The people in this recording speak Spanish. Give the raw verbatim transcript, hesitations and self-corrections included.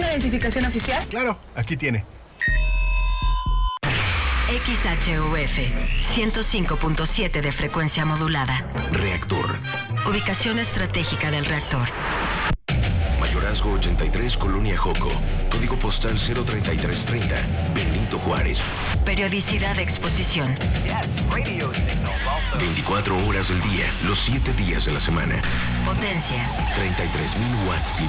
identificación oficial? Claro, aquí tiene. X H U F ciento cinco punto siete de frecuencia modulada. Reactor. Ubicación estratégica del reactor. Mayorazgo ochenta y tres, Colonia Joco. Código postal cero treinta y tres treinta, Benito Juárez. Periodicidad de exposición. veinticuatro horas del día, los siete días de la semana. Potencia. treinta y tres mil watts